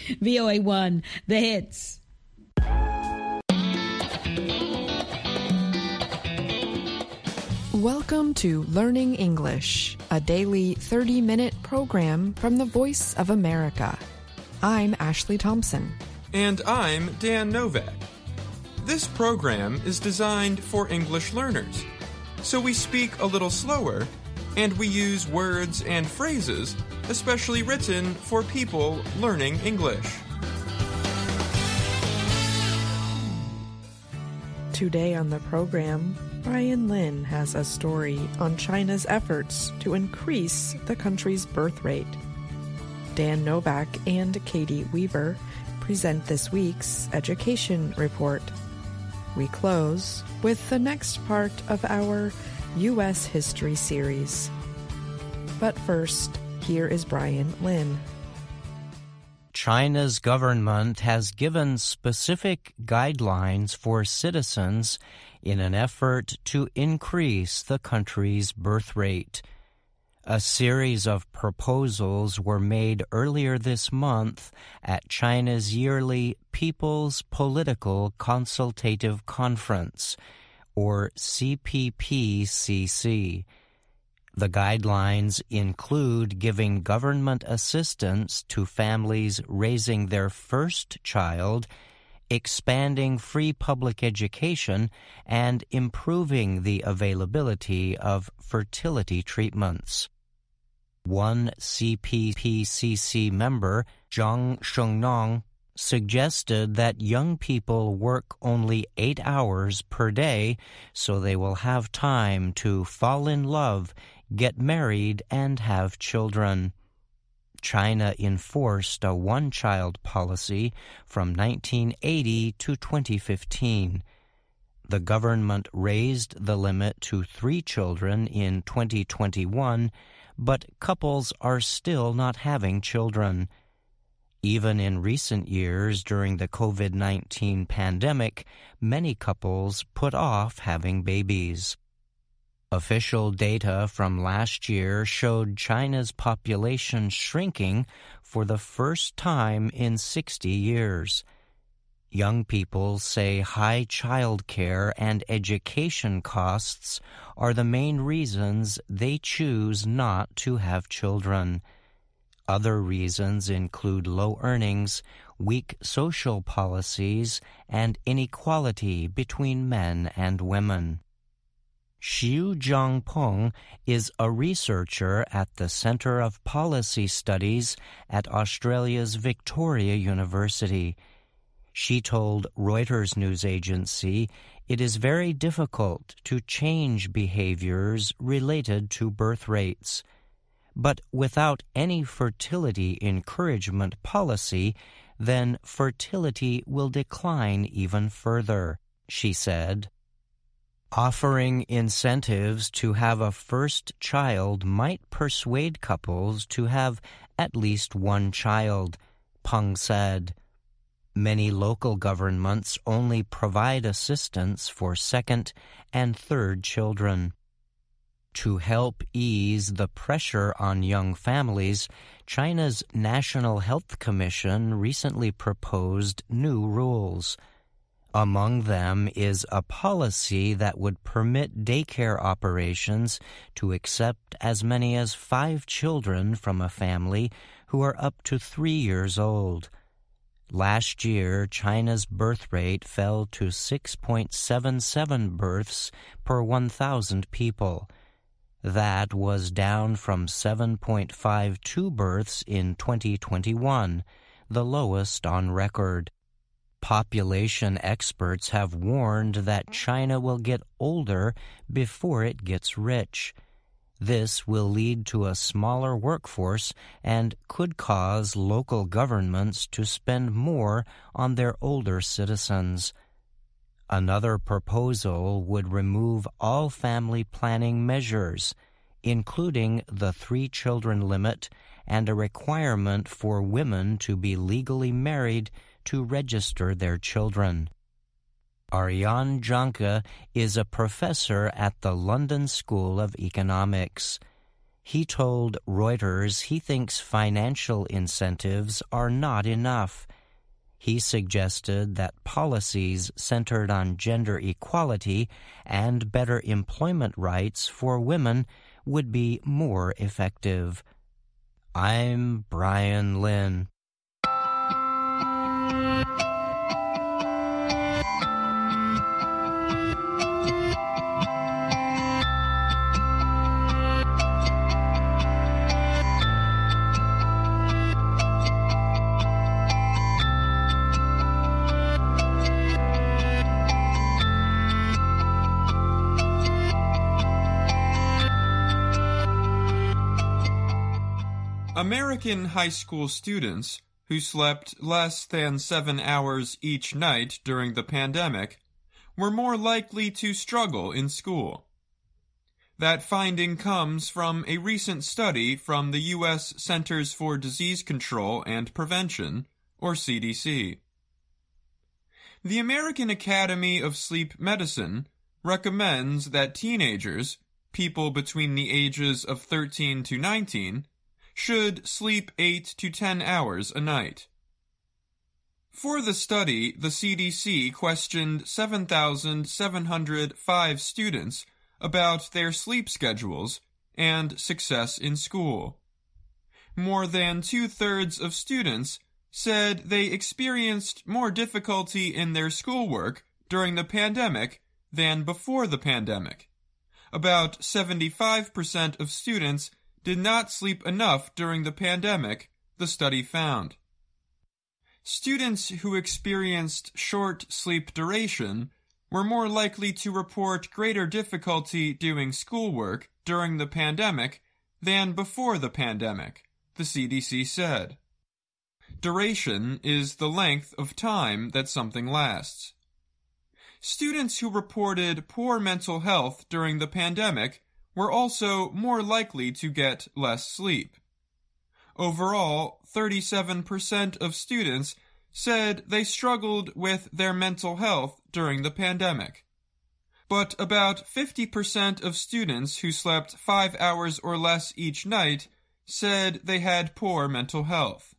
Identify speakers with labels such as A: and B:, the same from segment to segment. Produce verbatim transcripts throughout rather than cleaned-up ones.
A: V O A one, the hits.
B: Welcome to Learning English, a daily thirty-minute program from the Voice of America. I'm Ashley Thompson.
C: And I'm Dan Novak. This program is designed for English learners, so we speak a little slower, and we use words and phrases especially written for people learning English.
B: Today on the program, Brian Lin has a story on China's efforts to increase the country's birth rate. Dan Novak and Katie Weaver present this week's education report. We close with the next part of our U S History series. But first, here is Brian Lin.
D: China's government has given specific guidelines for citizens in an effort to increase the country's birth rate. A series of proposals were made earlier this month at China's yearly People's Political Consultative Conference, or C P P C C. The guidelines include giving government assistance to families raising their first child, expanding free public education, and improving the availability of fertility treatments. One C P P C C member, Zhang Shengnong, suggested that young people work only eight hours per day so they will have time to fall in love, get married, and have children. China enforced a one-child policy from nineteen eighty to twenty fifteen. The government raised the limit to three children in twenty twenty-one, but couples are still not having children. Even in recent years during the COVID nineteen pandemic, many couples put off having babies. Official data from last year showed China's population shrinking for the first time in sixty years. Young people say high child care and education costs are the main reasons they choose not to have children. Other reasons include low earnings, weak social policies, and inequality between men and women. Xu Zhangpeng is a researcher at the Centre of Policy Studies at Australia's Victoria University. She told Reuters news agency it is very difficult to change behaviors related to birth rates. But without any fertility encouragement policy, then fertility will decline even further, she said. Offering incentives to have a first child might persuade couples to have at least one child, Peng said. Many local governments only provide assistance for second and third children. To help ease the pressure on young families, China's National Health Commission recently proposed new rules. Among them is a policy that would permit daycare operations to accept as many as five children from a family who are up to three years old. Last year, China's birth rate fell to six point seven seven births per one thousand people. That was down from seven point five two births in twenty twenty-one, the lowest on record. Population experts have warned that China will get older before it gets rich. This will lead to a smaller workforce and could cause local governments to spend more on their older citizens. Another proposal would remove all family planning measures, including the three-children limit and a requirement for women to be legally married to register their children. Ariane Janke is a professor at the London School of Economics. He told Reuters he thinks financial incentives are not enough. He suggested that policies centered on gender equality and better employment rights for women would be more effective. I'm Brian Lynn.
C: American high school students who slept less than seven hours each night during the pandemic were more likely to struggle in school. That finding comes from a recent study from the U S Centers for Disease Control and Prevention, or C D C. The American Academy of Sleep Medicine recommends that teenagers, people between the ages of thirteen to nineteen, should sleep eight to ten hours a night. For the study, the C D C questioned seven thousand seven hundred five students about their sleep schedules and success in school. More than two-thirds of students said they experienced more difficulty in their schoolwork during the pandemic than before the pandemic. About seventy-five percent of students did not sleep enough during the pandemic, the study found. Students who experienced short sleep duration were more likely to report greater difficulty doing schoolwork during the pandemic than before the pandemic, the C D C said. Duration is the length of time that something lasts. Students who reported poor mental health during the pandemic were also more likely to get less sleep. Overall, thirty-seven percent of students said they struggled with their mental health during the pandemic. But about fifty percent of students who slept five hours or less each night said they had poor mental health.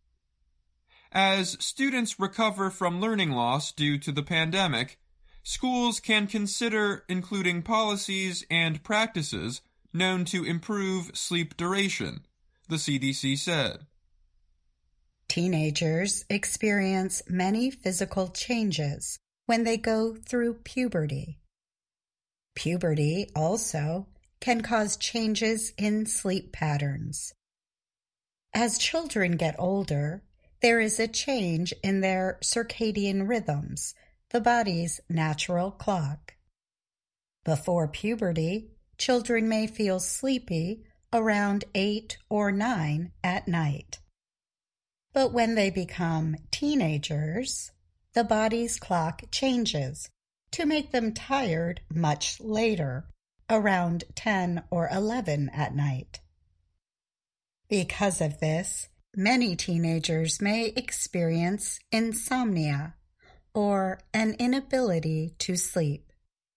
C: As students recover from learning loss due to the pandemic, schools can consider including policies and practices known to improve sleep duration, the C D C said.
E: Teenagers experience many physical changes when they go through puberty. Puberty also can cause changes in sleep patterns. As children get older, there is a change in their circadian rhythms, the body's natural clock. Before puberty, children may feel sleepy around eight or nine at night. But when they become teenagers, the body's clock changes to make them tired much later, around ten or eleven at night. Because of this, many teenagers may experience insomnia, or an inability to sleep.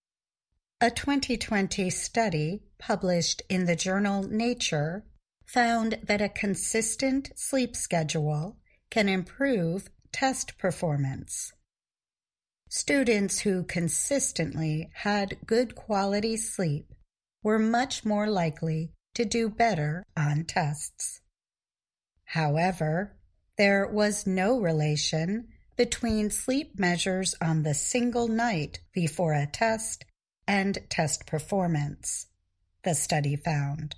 E: A twenty twenty study published in the journal Nature found that a consistent sleep schedule can improve test performance. Students who consistently had good quality sleep were much more likely to do better on tests. However, there was no relation between sleep measures on the single night before a test and test performance, the study found.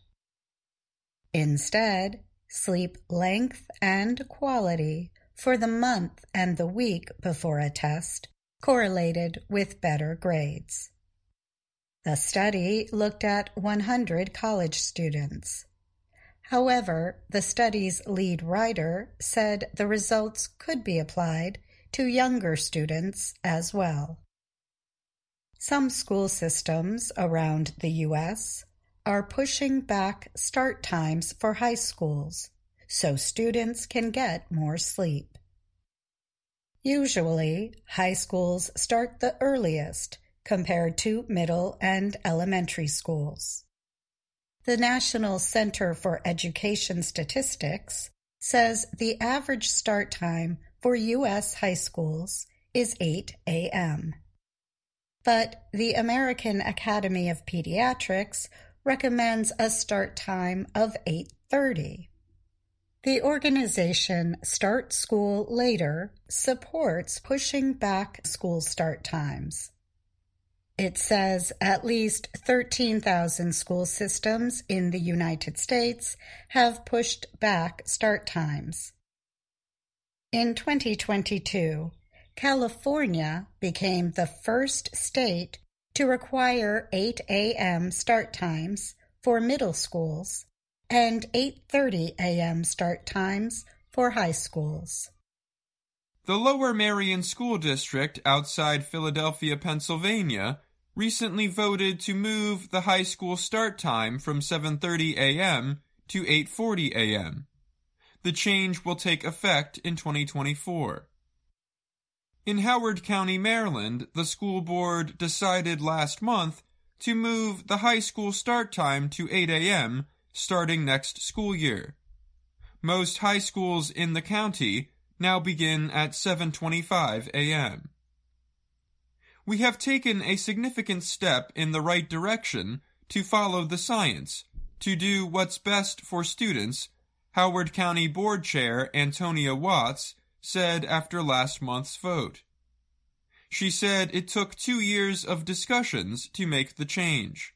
E: Instead, sleep length and quality for the month and the week before a test correlated with better grades. The study looked at one hundred college students. However, the study's lead writer said the results could be applied to younger students as well. Some school systems around the U S are pushing back start times for high schools so students can get more sleep. Usually, high schools start the earliest compared to middle and elementary schools. The National Center for Education Statistics says the average start time for U S high schools is eight a.m. But the American Academy of Pediatrics recommends a start time of eight thirty. The organization Start School Later supports pushing back school start times. It says at least thirteen thousand school systems in the United States have pushed back start times. In twenty twenty-two, California became the first state to require eight a.m. start times for middle schools and eight thirty a.m. start times for high schools.
C: The Lower Merion School District outside Philadelphia, Pennsylvania, recently voted to move the high school start time from seven thirty a.m. to eight forty a.m. The change will take effect in twenty twenty-four. In Howard County, Maryland, the school board decided last month to move the high school start time to eight a.m. starting next school year. Most high schools in the county now begin at seven twenty-five a.m. We have taken a significant step in the right direction to follow the science, to do what's best for students, Howard County Board Chair Antonia Watts said after last month's vote. She said it took two years of discussions to make the change.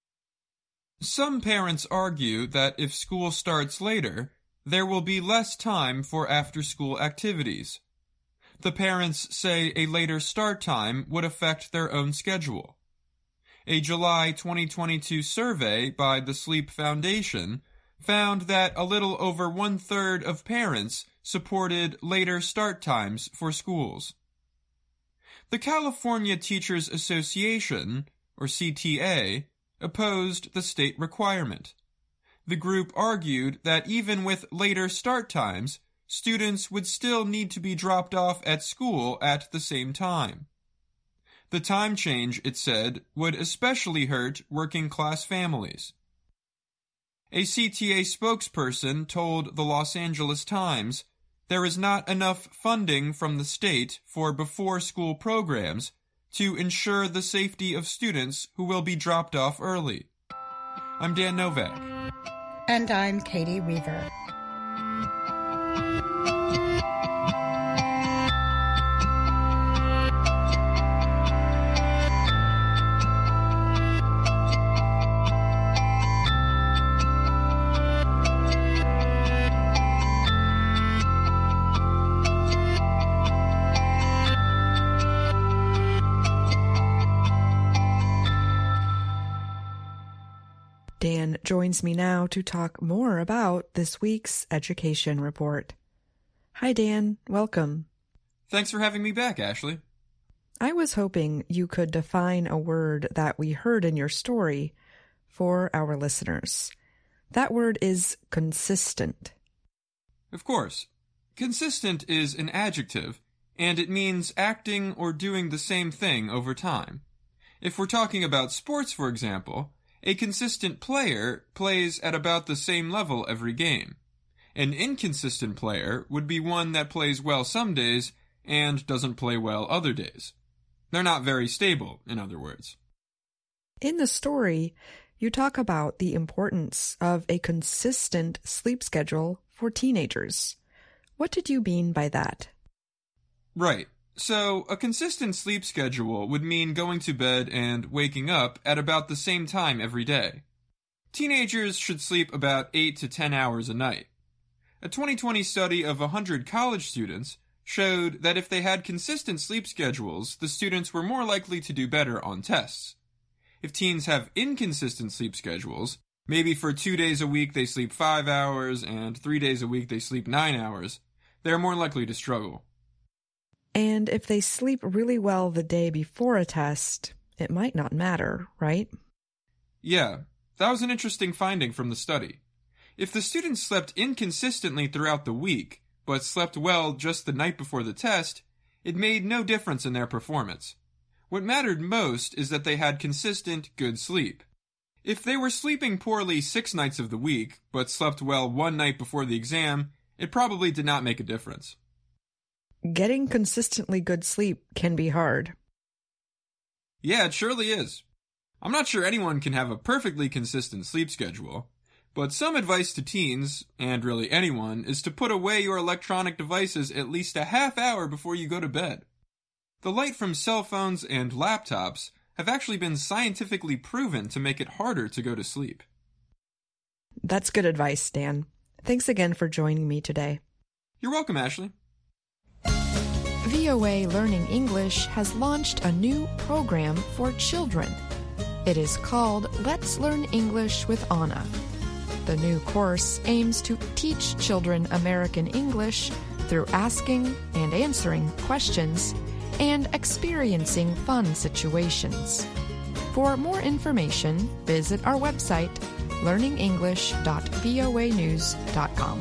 C: Some parents argue that if school starts later, there will be less time for after-school activities. The parents say a later start time would affect their own schedule. A July twenty twenty-two survey by the Sleep Foundation found that a little over one-third of parents supported later start times for schools. The California Teachers Association, or C T A, opposed the state requirement. The group argued that even with later start times, students would still need to be dropped off at school at the same time. The time change, it said, would especially hurt working-class families. A C T A spokesperson told the Los Angeles Times there is not enough funding from the state for before-school programs to ensure the safety of students who will be dropped off early. I'm Dan Novak.
E: And I'm Katie Weaver.
B: Dan joins me now to talk more about this week's education report. Hi, Dan. Welcome.
C: Thanks for having me back, Ashley.
B: I was hoping you could define a word that we heard in your story for our listeners. That word is consistent.
C: Of course. Consistent is an adjective, and it means acting or doing the same thing over time. If we're talking about sports, for example, a consistent player plays at about the same level every game. An inconsistent player would be one that plays well some days and doesn't play well other days. They're not very stable, in other words.
B: In the story, you talk about the importance of a consistent sleep schedule for teenagers. What did you mean by that?
C: Right. So, a consistent sleep schedule would mean going to bed and waking up at about the same time every day. Teenagers should sleep about eight to ten hours a night. A twenty twenty study of one hundred college students showed that if they had consistent sleep schedules, the students were more likely to do better on tests. If teens have inconsistent sleep schedules, maybe for two days a week they sleep five hours and three days a week they sleep nine hours, they're more likely to struggle.
B: And if they sleep really well the day before a test, it might not matter, right?
C: Yeah, that was an interesting finding from the study. If the students slept inconsistently throughout the week, but slept well just the night before the test, it made no difference in their performance. What mattered most is that they had consistent, good sleep. If they were sleeping poorly six nights of the week, but slept well one night before the exam, it probably did not make a difference.
B: Getting consistently good sleep can be hard.
C: Yeah, it surely is. I'm not sure anyone can have a perfectly consistent sleep schedule, but some advice to teens, and really anyone, is to put away your electronic devices at least a half hour before you go to bed. The light from cell phones and laptops have actually been scientifically proven to make it harder to go to sleep.
B: That's good advice, Dan. Thanks again for joining me today.
C: You're welcome, Ashley.
B: V O A Learning English has launched a new program for children. It is called Let's Learn English with Anna. The new course aims to teach children American English through asking and answering questions and experiencing fun situations. For more information, visit our website, learning english dot voa news dot com.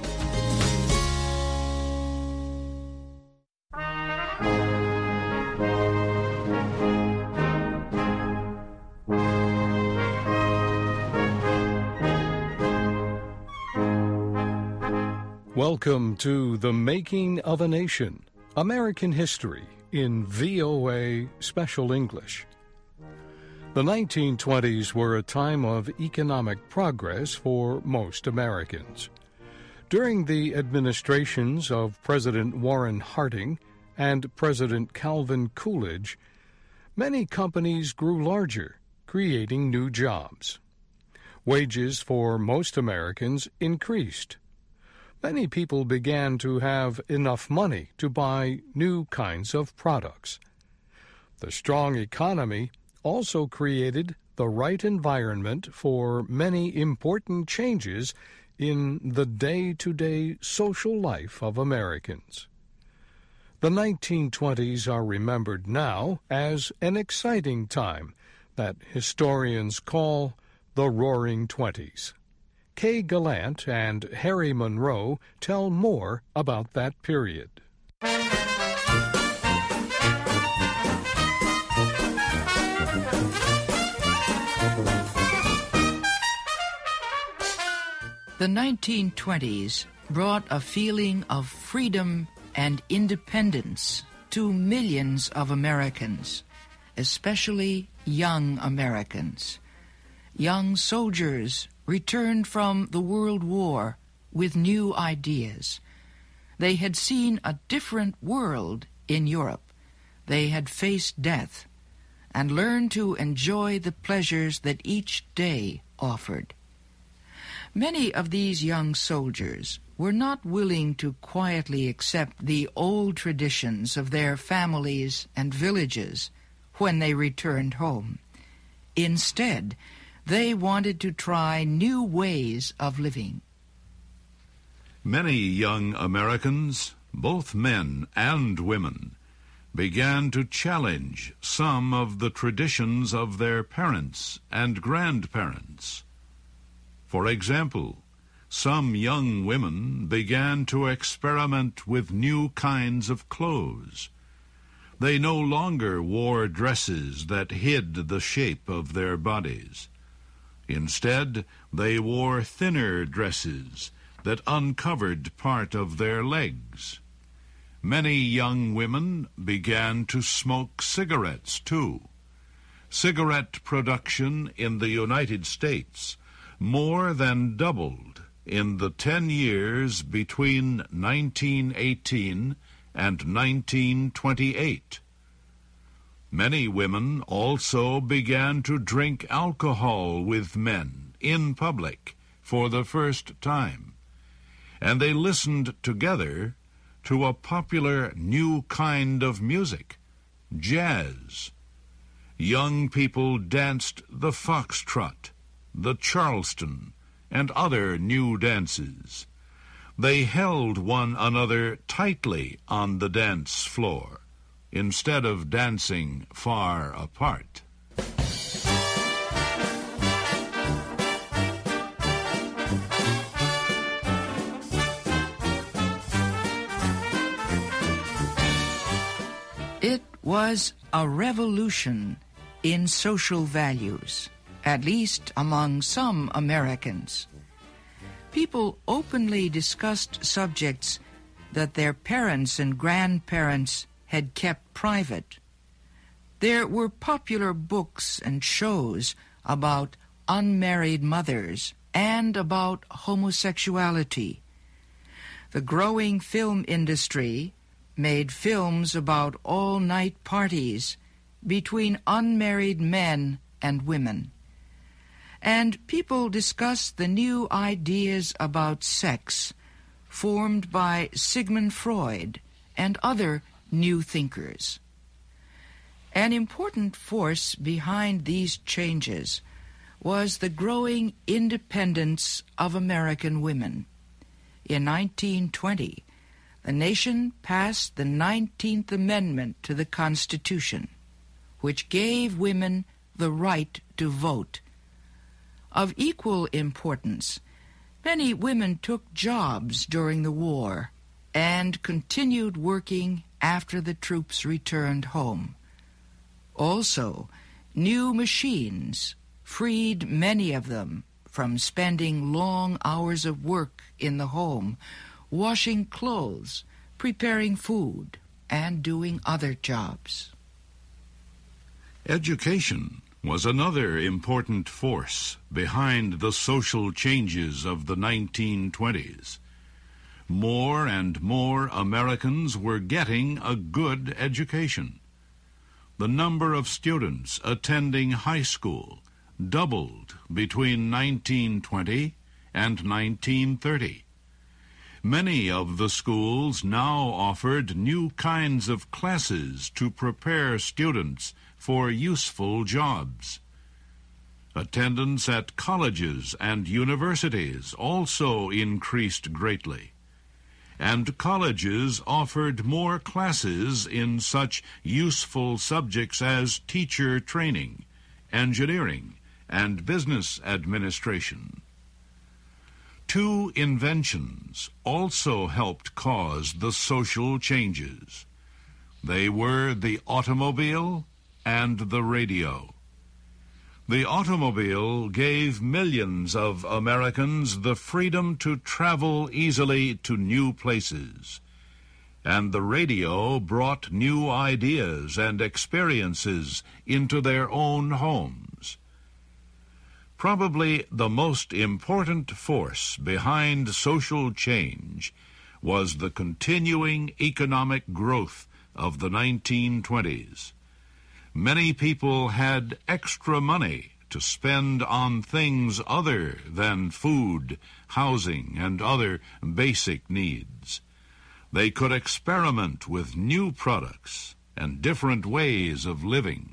F: Welcome to The Making of a Nation, American History in V O A Special English. The nineteen twenties were a time of economic progress for most Americans. During the administrations of President Warren Harding and President Calvin Coolidge, many companies grew larger, creating new jobs. Wages for most Americans increased. Many people began to have enough money to buy new kinds of products. The strong economy also created the right environment for many important changes in the day-to-day social life of Americans. The nineteen twenties are remembered now as an exciting time that historians call the Roaring Twenties. Kay Gallant and Harry Monroe tell more about that period.
G: The nineteen twenties brought a feeling of freedom and independence to millions of Americans, especially young Americans. Young soldiers returned from the World War with new ideas. They had seen a different world in Europe. They had faced death and learned to enjoy the pleasures that each day offered. Many of these young soldiers were not willing to quietly accept the old traditions of their families and villages when they returned home. Instead, they wanted to try new ways of living.
H: Many young Americans, both men and women, began to challenge some of the traditions of their parents and grandparents. For example, some young women began to experiment with new kinds of clothes. They no longer wore dresses that hid the shape of their bodies. Instead, they wore thinner dresses that uncovered part of their legs. Many young women began to smoke cigarettes, too. Cigarette production in the United States more than doubled in the ten years between nineteen eighteen and nineteen twenty-eight. Many women also began to drink alcohol with men in public for the first time, and they listened together to a popular new kind of music, jazz. Young people danced the foxtrot, the Charleston, and other new dances. They held one another tightly on the dance floor, instead of dancing far apart.
G: It was a revolution in social values, at least among some Americans. People openly discussed subjects that their parents and grandparents had kept private. There were popular books and shows about unmarried mothers and about homosexuality. The growing film industry made films about all-night parties between unmarried men and women. And people discussed the new ideas about sex formed by Sigmund Freud and other new thinkers. An important force behind these changes was the growing independence of American women. In nineteen twenty, the nation passed the nineteenth Amendment to the Constitution, which gave women the right to vote. Of equal importance, many women took jobs during the war and continued working after the troops returned home. Also, new machines freed many of them from spending long hours of work in the home, washing clothes, preparing food, and doing other jobs.
H: Education was another important force behind the social changes of the nineteen twenties. More and more Americans were getting a good education. The number of students attending high school doubled between nineteen twenty and nineteen thirty. Many of the schools now offered new kinds of classes to prepare students for useful jobs. Attendance at colleges and universities also increased greatly, and colleges offered more classes in such useful subjects as teacher training, engineering, and business administration. Two inventions also helped cause the social changes. They were the automobile and the radio. The automobile gave millions of Americans the freedom to travel easily to new places, and the radio brought new ideas and experiences into their own homes. Probably the most important force behind social change was the continuing economic growth of the nineteen twenties. Many people had extra money to spend on things other than food, housing, and other basic needs. They could experiment with new products and different ways of living.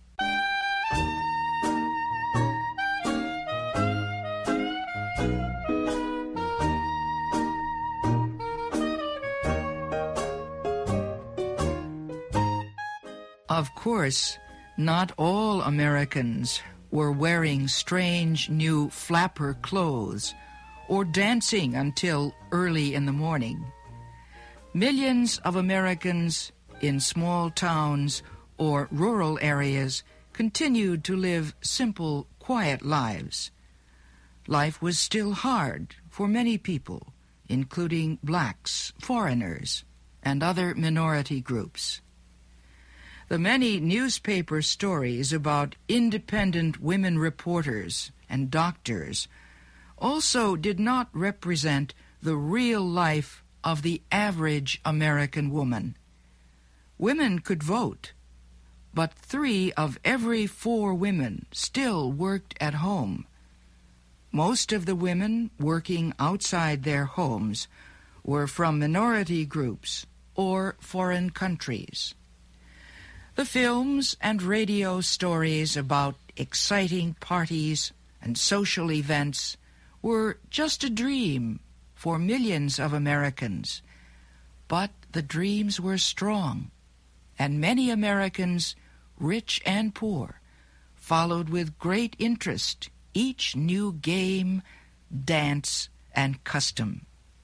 G: Of course, not all Americans were wearing strange new flapper clothes or dancing until early in the morning. Millions of Americans in small towns or rural areas continued to live simple, quiet lives. Life was still hard for many people, including blacks, foreigners, and other minority groups. The many newspaper stories about independent women reporters and doctors also did not represent the real life of the average American woman. Women could vote, but three of every four women still worked at home. Most of the women working outside their homes were from minority groups or foreign countries. The films and radio stories about exciting parties and social events were just a dream for millions of Americans. But the dreams were strong, and many Americans, rich and poor, followed with great interest each new game, dance, and custom.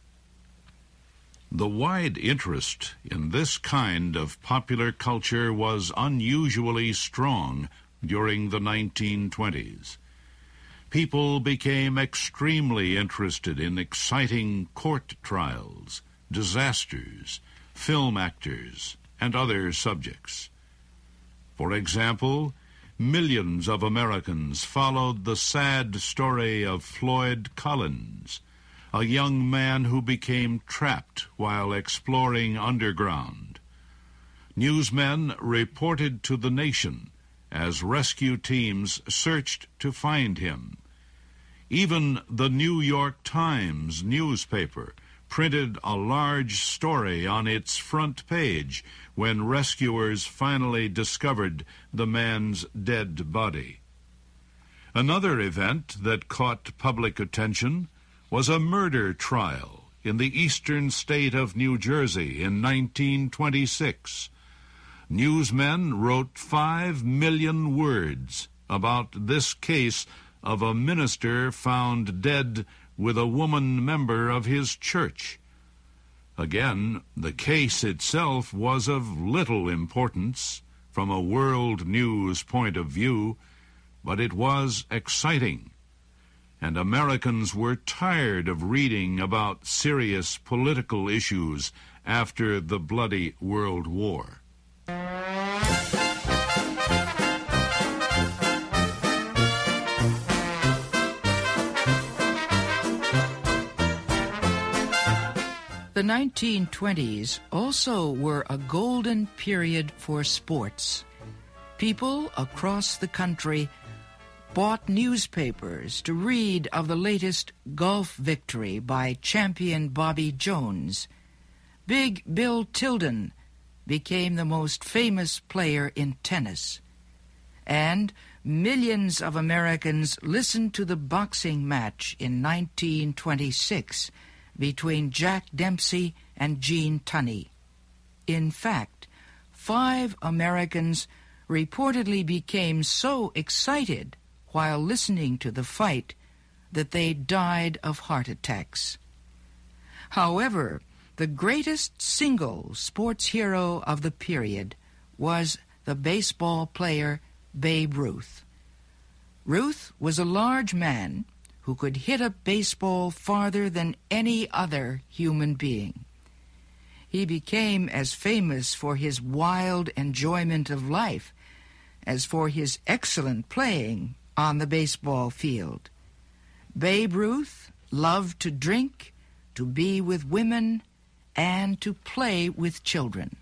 H: The wide interest in this kind of popular culture was unusually strong during the nineteen twenties. people became extremely interested in exciting court trials, disasters, film actors, and other subjects. For example, millions of Americans followed the sad story of Floyd Collins, a young man who became trapped while exploring underground. Newsmen reported to the nation as rescue teams searched to find him. Even the New York Times newspaper printed a large story on its front page when rescuers finally discovered the man's dead body. Another event that caught public attention was a murder trial in the eastern state of New Jersey in nineteen twenty-six. Newsmen wrote five million words about this case of a minister found dead with a woman member of his church. Again, the case itself was of little importance from a world news point of view, but it was exciting, and Americans were tired of reading about serious political issues after the bloody World War.
G: The nineteen twenties also were a golden period for sports. People across the country bought newspapers to read of the latest golf victory by champion Bobby Jones. Big Bill Tilden became the most famous player in tennis. And millions of Americans listened to the boxing match in nineteen twenty-six between Jack Dempsey and Gene Tunney. In fact, five Americans reportedly became so excited while listening to the fight that they died of heart attacks. However, the greatest single sports hero of the period was the baseball player Babe Ruth. Ruth was a large man who could hit a baseball farther than any other human being. He became as famous for his wild enjoyment of life as for his excellent playing on the baseball field. Babe Ruth loved to drink, to be with women, and to play with children.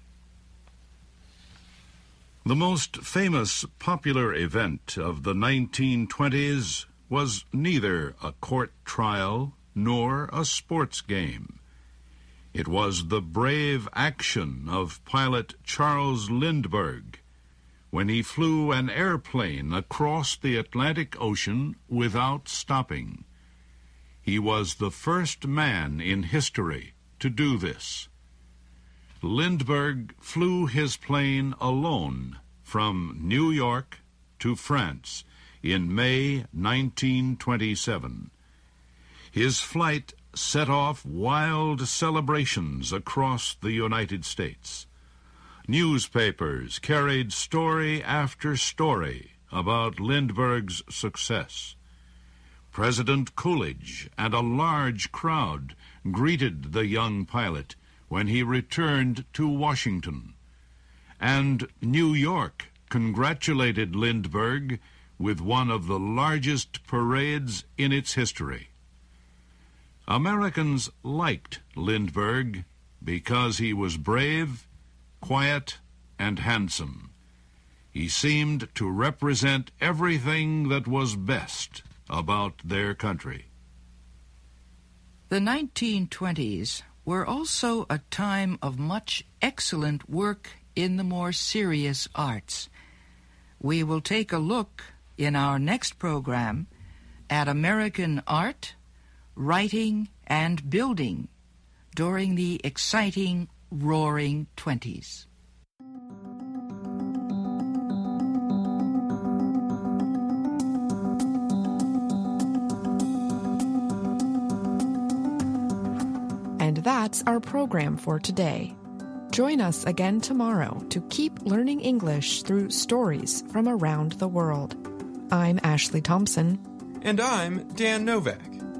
H: The most famous popular event of the nineteen twenties was neither a court trial nor a sports game. It was the brave action of pilot Charles Lindbergh when he flew an airplane across the Atlantic Ocean without stopping. He was the first man in history to do this. Lindbergh flew his plane alone from New York to France in May nineteen twenty-seven. His flight set off wild celebrations across the United States. Newspapers carried story after story about Lindbergh's success. President Coolidge and a large crowd greeted the young pilot when he returned to Washington. And New York congratulated Lindbergh with one of the largest parades in its history. Americans liked Lindbergh because he was brave, quiet, and handsome. He seemed to represent everything that was best about their country.
G: The nineteen twenties were also a time of much excellent work in the more serious arts. We will take a look in our next program at American art, writing, and building during the exciting Roaring Twenties.
B: And that's our program for today. Join us again tomorrow to keep learning English through stories from around the world. I'm Ashley Thompson.
C: And I'm Dan Novak.